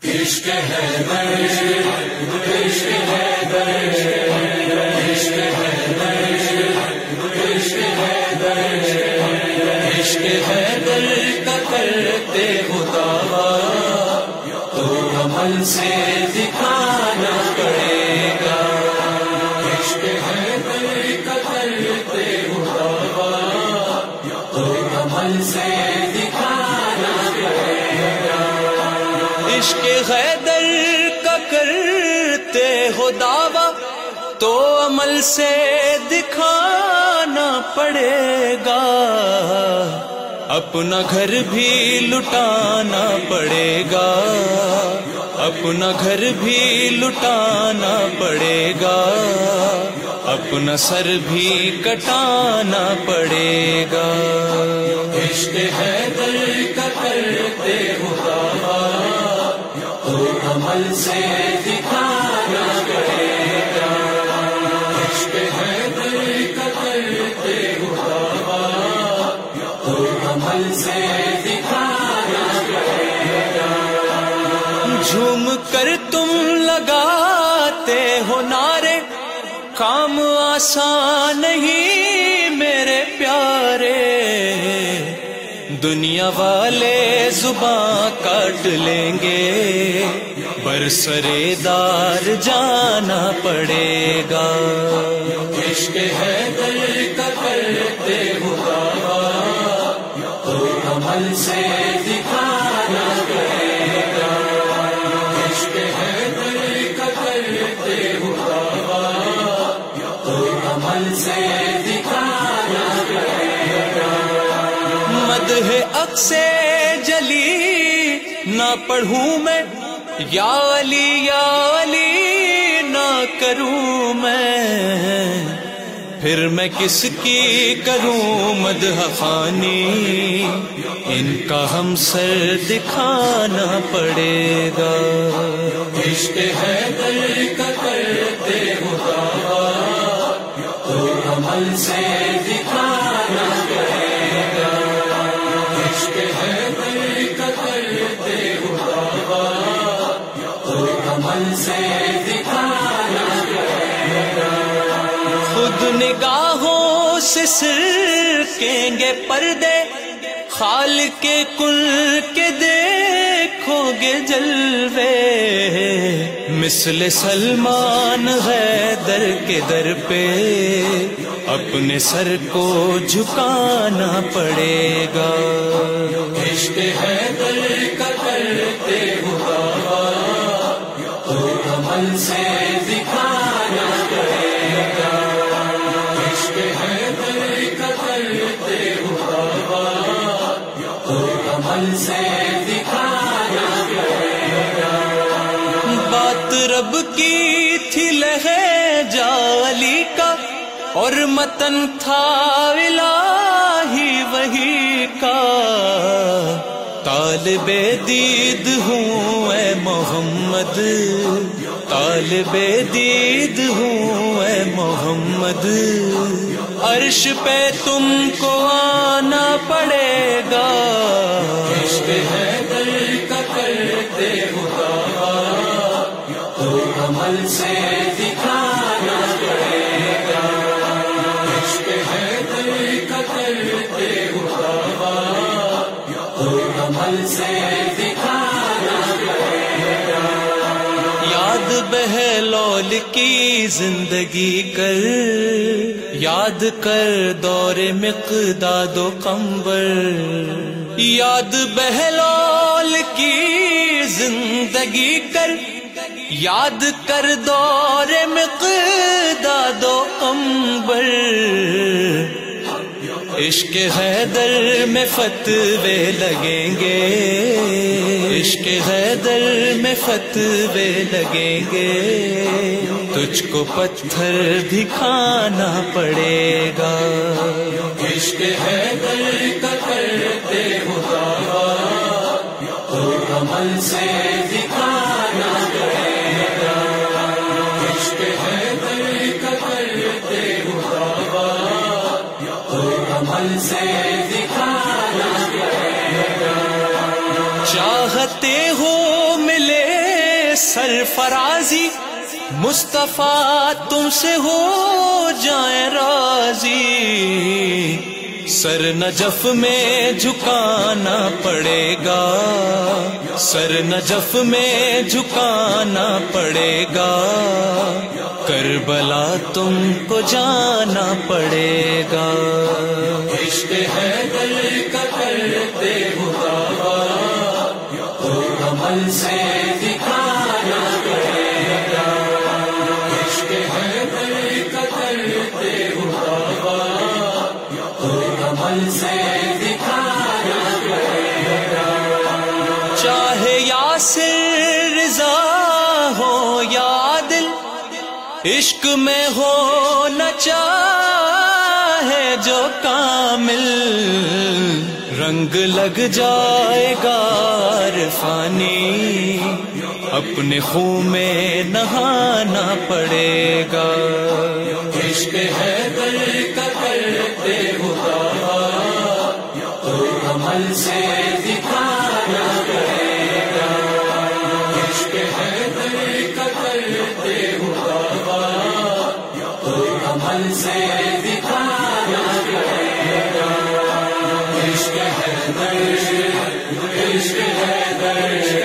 عشق ہے عشق ہے عشق ہے در کا کرتے ہو دعویٰ تو عمل سے دکھانا پڑے گا. عشق ہے در کا کرتے ہو دعویٰ تو عمل سے دکھانا پڑے گا. عشق حیدر کا کرتے ہو دعویٰ تو عمل سے دکھانا پڑے گا. اپنا گھر بھی لٹانا پڑے گا، اپنا گھر بھی لٹانا پڑے گا، اپنا سر بھی کٹانا پڑے گا. عشق ہے در کا کرتے ہو دعویٰ تو عمل سے دکھانا پڑے گا. عشق ہے در کا کرتے ہو دعویٰ تو عمل سے دکھانا پڑے گا. جھوم کر تم لگاتے ہو نعرے، کام آسان نہیں میرے پیارے. دنیا والے زباں کاٹ لیں گے، برسرے دار جانا پڑے گا. عشق ہے در کا کرتے ہو دعویٰ تو عمل سے دکھانا پڑے گا. عشق ہے در کا کرتے ہو دعویٰ تو عمل سے دکھانا پڑے گا. مدح اقصے جلی نہ پڑھوں میں، یا علی نہ کروں میں، پھر میں کس کی کروں مدح خوانی. ان کا ہم سر دکھانا پڑے گا. عشق ہے در کا کرتے ہو دعویٰ تو عمل سے دکھانا پڑے گا. عشق ہے در کا کرتے ہو دعویٰ تو عمل سے دکھانا پڑے گا. خود نگاہوں سے سرکیں گے پردے، خالق کے کل کے دیکھو گے جلوے. مثل سلمان حیدر کے در پہ اپنے سر کو جھکانا پڑے گا. عشق ہے در کا کرتے ہو دعویٰ تو عمل سے دکھانا پڑے گا. عشق ہے در کا کرتے ہو دعویٰ تو عمل سے دکھانا پڑے گا. بات رب کی تھی لہجہ علی کا، اور متن تھا الہی وحی کا. طالب دید ہوں اے محمد، طالب دید ہوں اے محمد. عرش پہ تم کو آنا پڑے گا. عشق ہے در کا کرتے ہو دعویٰ تو عمل سے دکھانا پڑے گا. عشق ہے در کا کرتے ہو دعویٰ تو عمل سے دکھانا پڑے گا. یاد بہلول کی زندگی کر، یاد کر دور مقداد و قمبر. یاد بہلول کی زندگی کر، یاد کر دور مقداد و قمبر. عشق حیدر میں فتوے لگیں گے، عشق حیدر میں فتوے لگیں گے. تجھ کو پتھر بھی کھانا پڑے گا. عشق ہے در کا کرتے ہو دعویٰ تو عمل سے دکھانا پڑے گا. عشق ہے در کا کرتے ہو دعویٰ تو عمل سے دکھانا پڑے گا. چاہتے ہو ملے سرفرازی مصطفیٰ تم سے ہو جائیں راضی، سر نجف میں جھکانا پڑے گا، سر نجف میں جھکانا پڑے گا، کربلا تم کو جانا پڑے گا۔ عشق حیدر کا کرتے ہو دعویٰ، تو عمل سے دکھانا پڑے گا۔ عشق حیدر کا کرتے ہو دعویٰ، تو عمل سے دکھانا پڑے گا۔ چاہے یاسر رضا ہو یا عادل، عشق میں ہو نہ چاہے جو کامل، رنگ لگ جائے گا عرفانی، اپنے خون میں نہانا پڑے گا۔ عشق حیدر کا کرتے ہو دعویٰ، تو عمل سے دکھانا پڑے گا۔ عشق حیدر کا کرتے ہو دعویٰ، تو عمل سے دکھانا پڑے گا۔ عشق حیدر، عشق حیدر،